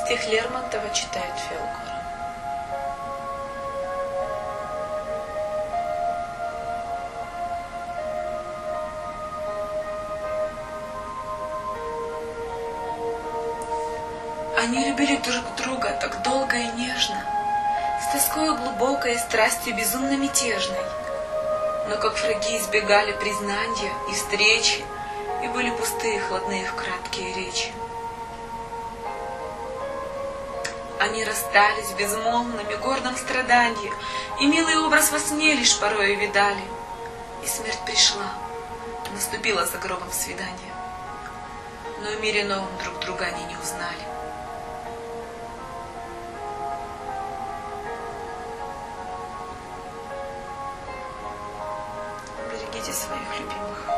Стих Лермонтова читает Феокора. Они любили друг друга так долго и нежно, с тоскою глубокой и страстью безумно мятежной. Но как враги избегали признания и встречи, и были пустые, хладные в краткие речи. Они расстались в безмолвном и гордом страдании, и милый образ во сне лишь порою видали. И смерть пришла, наступило за гробом свидание, но в мире новом друг друга они не узнали. Берегите своих любимых.